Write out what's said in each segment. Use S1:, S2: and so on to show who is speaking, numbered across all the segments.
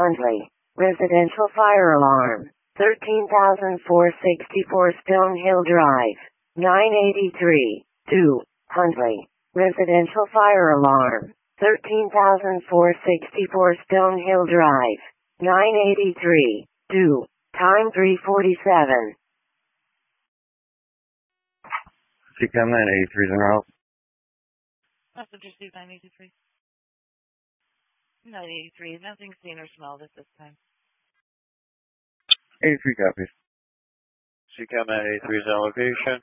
S1: Huntley. Residential fire alarm. 13,464 Stonehill Drive. 983. 2. Huntley. Residential fire alarm. 13,464 Stonehill Drive. 983. 2. Time 3:47.
S2: CCAM 983 is en route.
S3: Message received 983. 983. Nothing seen or smelled at this time.
S2: 83 copies.
S4: CCAM 983 is on location.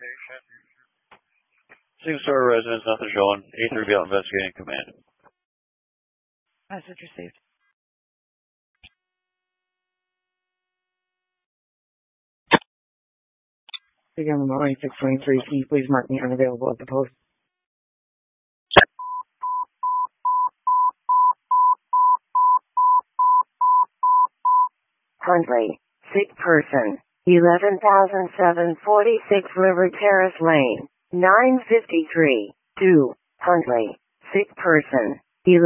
S4: Single story residence, nothing showing. 83 be out investigating command.
S3: Message received.
S1: CCAM 9623. Can you please mark me unavailable at the post? Huntley. Sick person. 11,746 River Terrace Lane. 953. 2. Huntley. Sick person.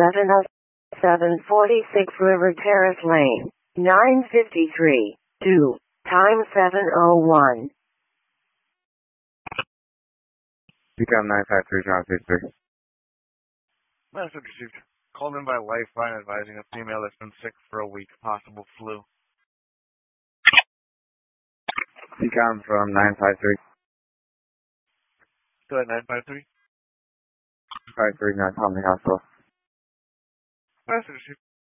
S1: 11,746 River Terrace Lane. 953. 2. Time 7:01.
S2: CCAM 953 is on 53.
S5: Message received. Called in by Lifeline advising a female that's been sick for a week, possible flu.
S2: CCAM from 953.
S5: Go ahead, 953.
S2: 53 not Tommy Hospital.
S5: Message received.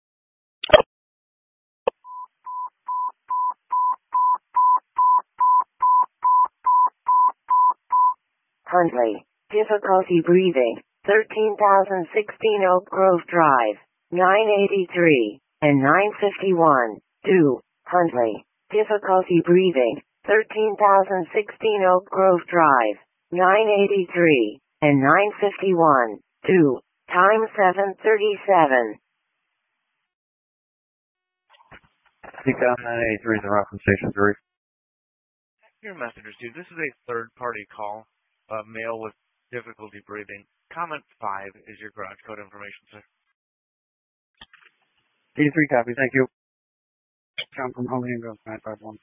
S1: Huntley. Difficulty breathing. 13,016 Oak Grove Drive. 983 and 951. 2. Huntley. Difficulty breathing. 13,016 Oak Grove Drive. 983 and 951. 2. Time 7:37.
S2: CCAM 983 is en route from Station 3.
S5: Your message received. This is a third-party call. A male with difficulty breathing. Comment 5 is your garage code information, sir.
S2: 83 copies, thank you.
S6: Come from Holy Angels, 951.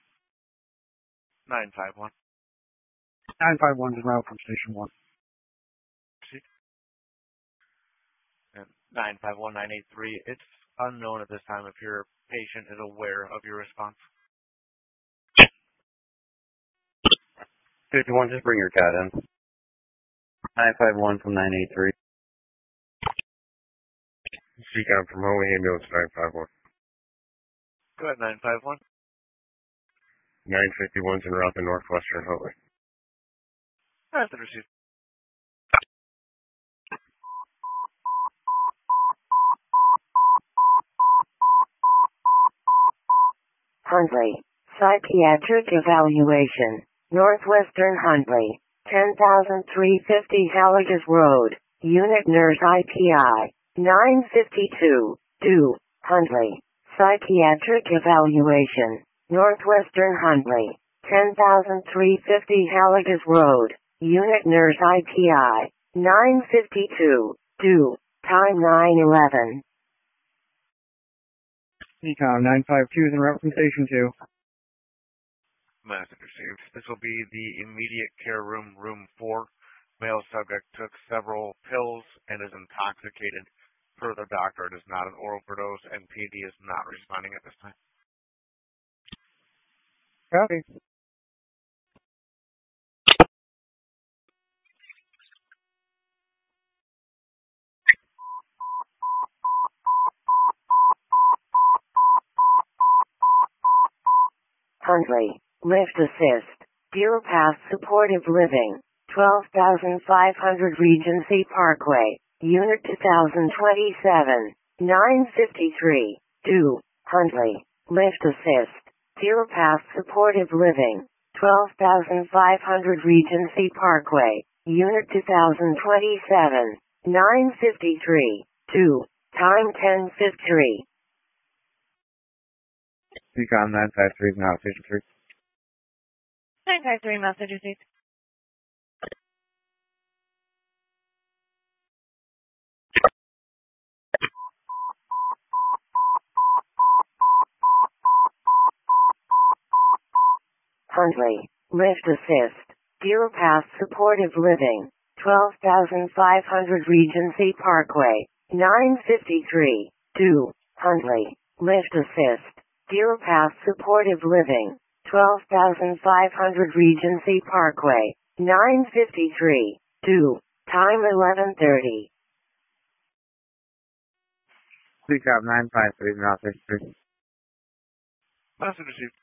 S5: 951.
S6: 951 is en route from Station 1.
S5: And 951, 983. It's unknown at this time if your patient is aware of your response.
S2: 51, just bring your cat in. 951 from 983. CCAM from Holy Ambulance 951.
S5: Go ahead, 951.
S2: 951's en route to Northwestern Holy.
S5: Message received.
S1: Huntley. Psychiatric evaluation. Northwestern Huntley. 10,350 Halliges Road. Unit Nurse IPI. 952. 2. Huntley. Psychiatric evaluation. Northwestern Huntley. 10,350 Halliges Road. Unit Nurse IPI. 952. 2. Time 9:11.
S6: CCAM 952 is en route from Station 2.
S5: Message received. This will be the immediate care room, room 4. Male subject took several pills and is intoxicated. Per the doctor, it is not an oral overdose, and PD is not responding at this time.
S6: Copy.
S1: Huntley. Lift assist. Deer Path Supportive Living. 12,500 Regency Parkway. Unit 2027. 953. 2. Huntley. Lift assist. Deer Path Supportive Living. 12,500 Regency Parkway. Unit 2027. 953. 2. Time 10:53.
S2: CCAM 953 is now Station 3.
S3: 953, message received.
S7: Huntley, Lift Assist, Deer Pass Supportive Living, 12,500 Regency Parkway, 953, 2, Huntley, Lift Assist, Deer Pass Supportive Living, 12,500 Regency Parkway, 953, 2, time 11:30.
S2: CCOM 953 and Route 63.
S5: Message received.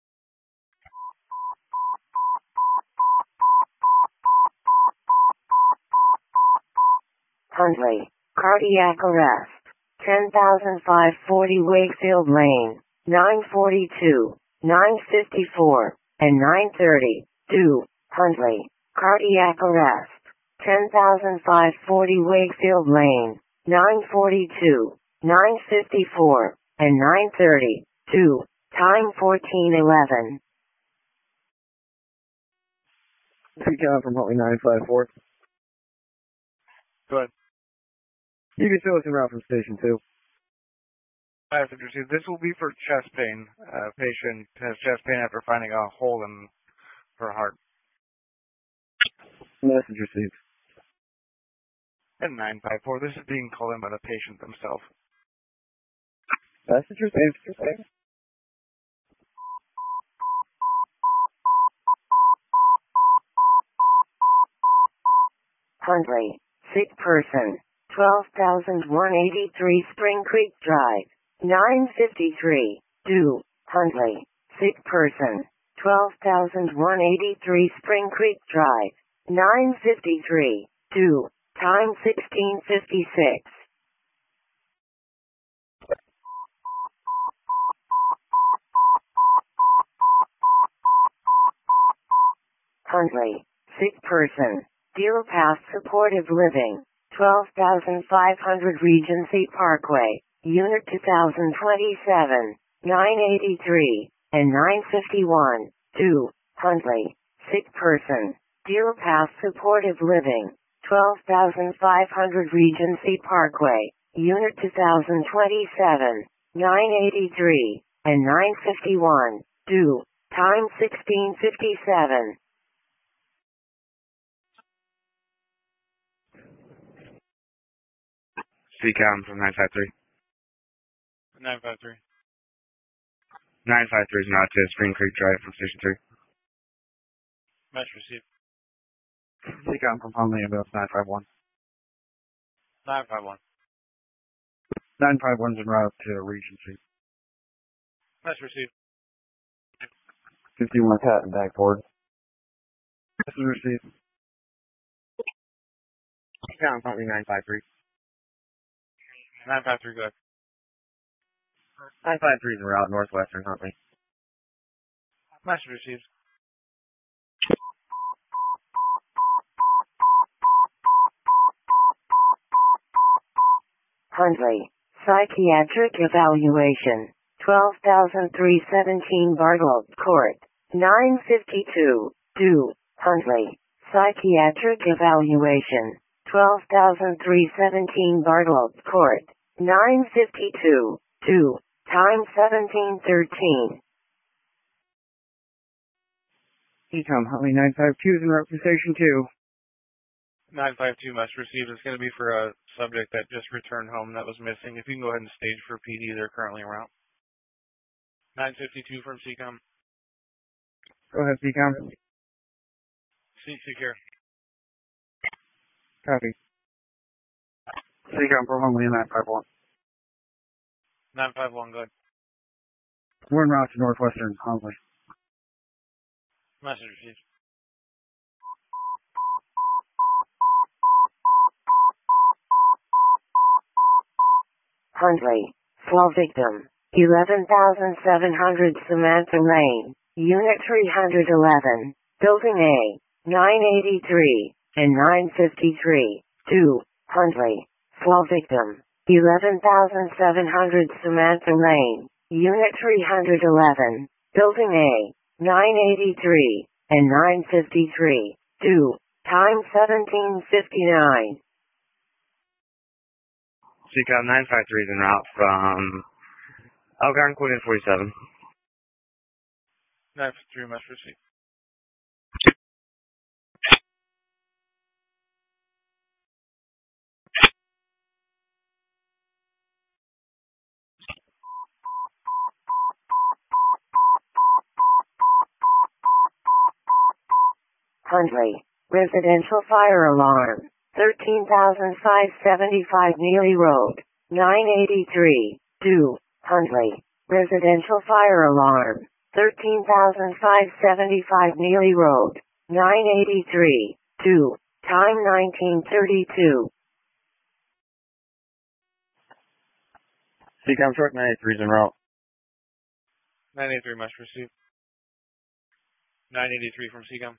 S7: Huntley, cardiac arrest, 10,540 Wakefield Lane, 942, 954, and 930, 2, Huntley, cardiac arrest, 10,540 Wakefield Lane, 942, 954, and 930, 2, time 14:11.
S6: CCOM from Huntley 954.
S5: Go ahead.
S6: You can still listen route from Station 2.
S5: Message received. This will be for chest pain. Patient has chest pain after finding a hole in her heart.
S6: Message received.
S5: And 954. This is being called in by the patient themselves.
S6: Message received.
S7: Huntley, sick person, 12,183 Spring Creek Drive, 953, 2, Huntley, sick person, 12,183 Spring Creek Drive, 953, 2, time 16:56. Huntley, sick person, Deer Pass Supportive Living, 12,500 Regency Parkway, Unit 2027, 983, and 951, 2, Huntley, sick person, Deer Pass Supportive Living, 12,500 Regency Parkway, Unit 2027, 983, and 951, 2, time 16:57.
S2: CCOM from 953.
S5: 953.
S2: 953 is not to Spring Creek Drive from Station 3.
S5: Message received.
S6: CCOM from Huntley Ambulance 951.
S5: 951.
S6: 951's en route to Regency.
S5: Message received.
S2: 51 cat and back forward.
S6: Message received.
S2: CCOM Huntley 953.
S5: 953, go ahead.
S2: 953 is en route Northwestern Huntley.
S5: Message received.
S7: Huntley, psychiatric evaluation, 12,317 Bartle Court, 952, 2, Huntley, psychiatric evaluation, 12,317 Bartle Court, 952, 2, time 17:13.
S6: CCOM Huntley 952 is en route from Station 2.
S5: 952 message received. It's going to be for a subject that just returned home that was missing. If you can go ahead and stage for PD, they're currently en route. 952 from CCOM.
S6: Go ahead, CCOM.
S5: Secure.
S6: Copy. CCOM from Huntley 951.
S5: 951, good.
S6: We're en route to Northwestern Huntley.
S5: Message received.
S7: Huntley, fall victim, 11,700 Samantha Lane, Unit 311, Building A, 983, and 953, 2, Huntley, fall victim, 11,700 Samantha Lane, Unit 311, Building A, 983, and 953, 2, time 17:59.
S2: CCOM 953 is en route from Algonquin and 47.
S5: 953 message received.
S7: Huntley. Residential fire alarm. 13,575 Neely Road. 983. Do. Huntley. Residential fire alarm. 13,575 Neely Road. 983. Do. Time 1932.
S2: CCOM truck 93 is en route.
S5: 983 must receive. 983 from CCOM.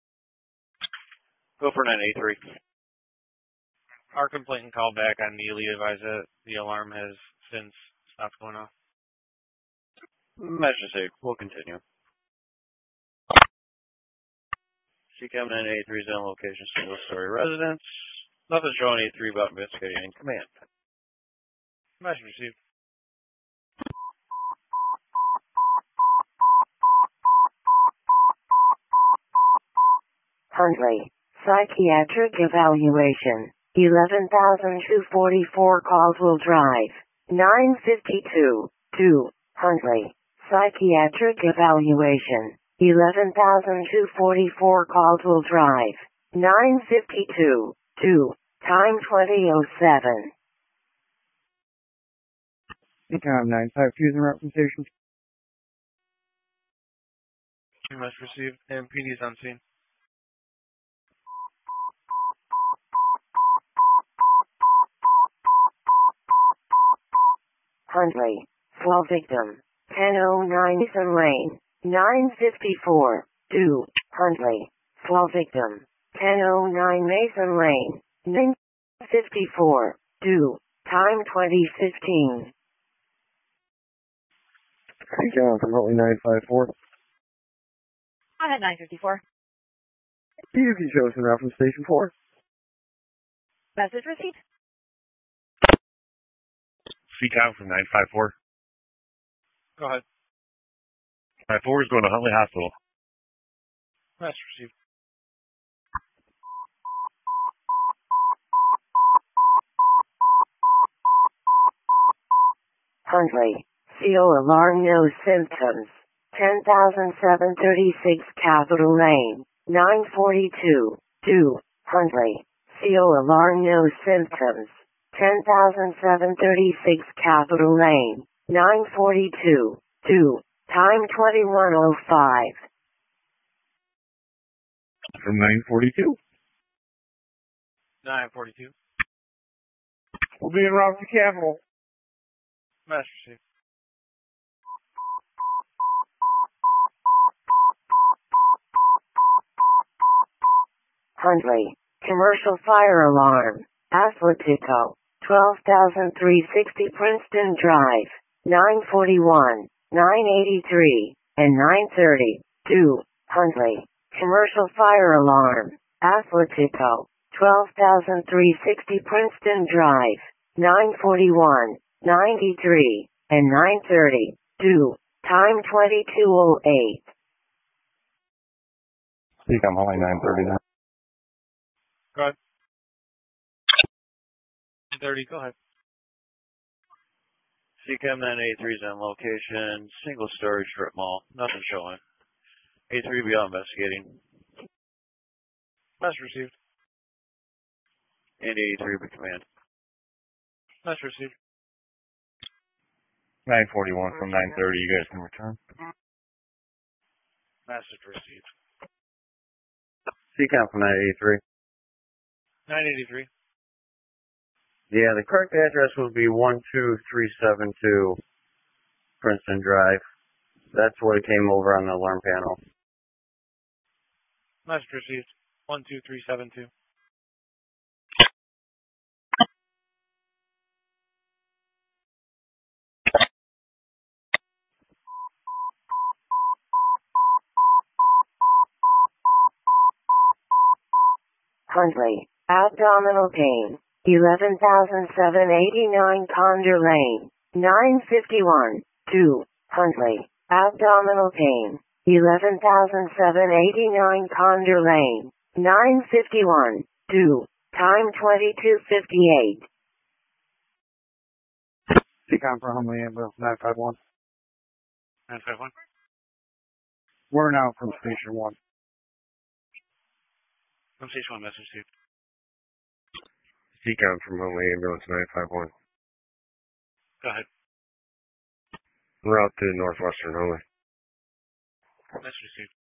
S4: Go for 983.
S5: Our complainant called back on Neely, advised that the alarm has since stopped going off.
S4: Message received. We'll continue. CCOM 983 is on location, single-story residence. Nothing showing 83 about investigating in command.
S5: Message received.
S7: Huntley. Psychiatric evaluation. 11,244 Caldwell Drive. 952. 2. Huntley. Psychiatric evaluation. 11,244 Caldwell Drive. 952. 2. Time 20:07.
S6: CCOM 952 is en route from station.
S5: Message received. MPD is on scene.
S7: Huntley. Fall victim. 1009 Mason Lane. 954. 2. Huntley. Fall victim. 1009 Mason Lane. 954. 2. Time 2015.
S6: CCOM from Huntley 954.
S3: I had 954.
S6: PUP shows en route from station 4.
S3: Message received.
S5: CCOM from 954. Go ahead. 954 is going to Huntley Hospital. Message received.
S7: Huntley. CO alarm no symptoms. 10,736 Capitol Lane. 942. 2. Huntley. CO alarm no symptoms. 10,736 Capitol Lane. 942. 2. Time 21:05.
S5: From 942. 942.
S6: We'll be en route to Capitol.
S5: Message received.
S7: Huntley. Commercial fire alarm. Athletico. 12,360 Princeton Drive. 941, 983, and 930. 2. Huntley. Commercial fire alarm. Athletico. 12,360 Princeton Drive. 941, 93, and 930. 2. Time 22:08.
S2: CCOM Huntley 939.
S5: Go ahead. 930, go ahead.
S4: CCOM 983 is on location, single-story strip mall. Nothing showing. 83 be out investigating.
S5: Message received.
S4: And 83 be command.
S5: Message received.
S2: 941 from 930. You guys can return.
S5: Message received.
S2: CCOM from 983.
S5: 983.
S2: Yeah, the correct address would be 12372 Princeton Drive. That's what it came over on the alarm panel.
S5: Message received. 12372.
S7: Huntley. Abdominal pain. 11,789 Condor Lane. 951. 2. Huntley. Abdominal pain. 11,789 Condor Lane. 951. 2. Time 22:58.
S6: CCOM for Huntley Ambulance 951.
S5: 951.
S6: We're now from station 1.
S4: Station 1, message received.
S8: Seacom from Huntley Ambulance 951.
S4: Go ahead.
S8: Route to Northwestern Huntley.
S4: Message received.